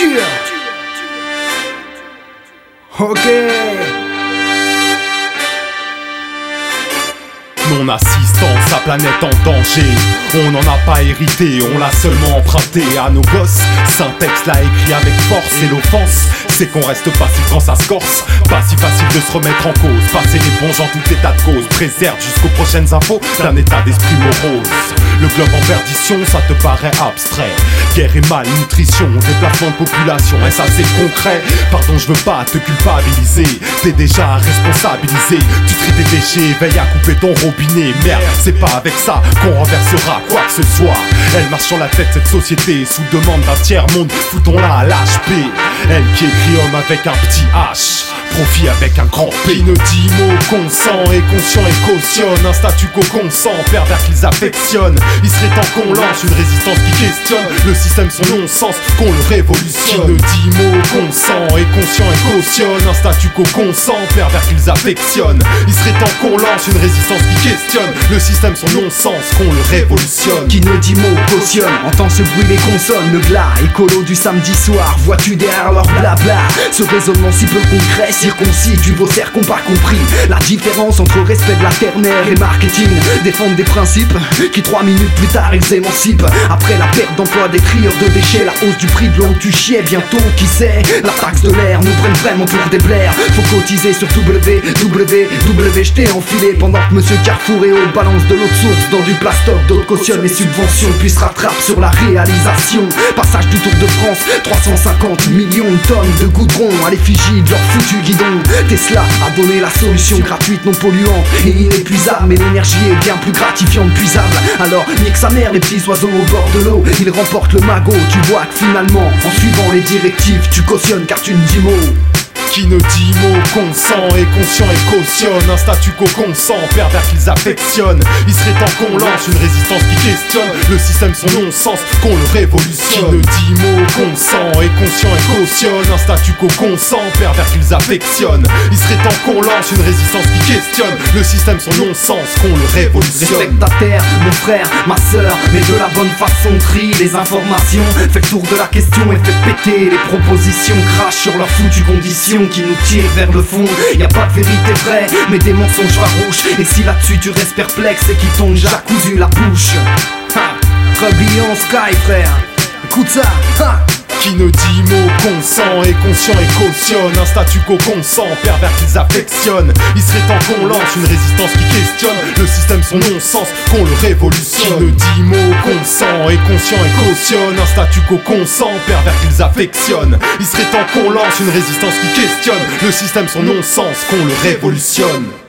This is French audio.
Ok. Non-assistance, sa planète en danger. On n'en a pas hérité, on l'a seulement emprunté à nos gosses. Saint-Texte l'a écrit avec force et l'offense, c'est qu'on reste passif quand ça se corse. Pas si facile de se remettre en cause. Passer l'éponge en tout état de cause. Préserve jusqu'aux prochaines infos d'un état d'esprit morose. Le globe en perdition, ça te paraît abstrait. Guerre et malnutrition, déplacement de population, est-ce assez concret? Pardon, je veux pas te culpabiliser, t'es déjà responsabilisé. Tu tries tes déchets, veille à couper ton robinet. Merde, c'est pas avec ça qu'on renversera quoi que ce soit. Elle marche sur la tête cette société, sous demande d'un tiers-monde, foutons-la à l'HP. Elle qui écrit homme avec un petit H, profit avec un grand P. Qui ne dit mot consent et conscient et cautionne un statu quo consent, pervers qu'ils affectionnent. Il serait temps qu'on lance une résistance qui questionne le système, son non-sens, qu'on le révolutionne. Qui ne dit mot consent et conscient et cautionne un statu quo consent, pervers qu'ils affectionnent. Il serait temps qu'on lance une résistance qui questionne le système, son non-sens, qu'on le révolutionne. Qui ne dit mot cautionne, entend ce bruit des consonnes. Le glas écolo du samedi soir, vois-tu derrière leur blabla ce raisonnement si peu concret, circoncis du vaussaire qu'on pas compris. La différence entre respect de la terre-mère et marketing, défendent des principes qui 3 minutes plus tard ils émancipent. Après la perte d'emploi des trieurs de déchets, la hausse du prix de l'eau tu chiais. Bientôt qui sait, la taxe de l'air nous prenne vraiment pour des blairs. Faut cotiser sur www, je t'ai enfilé pendant que monsieur Carrefour et Aude balance de l'eau de source dans du plastoc. D'autres cautionnent les subventions puis se rattrapent sur la réalisation. Passage du Tour de France, 350 millions de tonnes de goudron à l'effigie de leur foutu guidon. Tesla a donné la solution gratuite, non polluante et inépuisable, mais l'énergie est bien plus gratifiante, puisable. Alors nique sa mère les petits oiseaux au bord de l'eau, ils remportent le magot. Tu vois que finalement, en suivant les directives, tu cautionnes car tu ne dis mot. Qui ne dit mot consent et conscient et cautionne un statu quo consent, pervers qu'ils affectionnent. Il serait temps qu'on lance une résistance qui questionne le système, son non-sens, qu'on le révolutionne. Qui ne dit mot consent et conscient et cautionne un statu quo consent, pervers qu'ils affectionnent. Il serait temps qu'on lance une résistance qui questionne le système, son non-sens, qu'on le révolutionne. Respecte ta terre, mon frère, ma sœur, mais de la bonne façon, trie les informations. Fais le tour de la question et fais péter les propositions. Crache sur leurs foutues conditions qui nous tirent vers le fond. Y a pas de vérité vraie, mais des mensonges farouches. Et si là-dessus tu restes perplexe, c'est qu'ils t'ont déjà cousu la bouche. Rebelle en sky, frère, écoute ça, ha. Qui ne dit mot consent et conscient et cautionne un statu quo consent, pervers qu'ils affectionnent. Il serait temps qu'on lance une résistance qui questionne le système, son non-sens, qu'on le révolutionne. Qui ne dit mot consent et conscient et cautionne un statu quo consent, pervers qu'ils affectionnent. Il serait temps qu'on lance une résistance qui questionne le système, son non-sens, qu'on le révolutionne.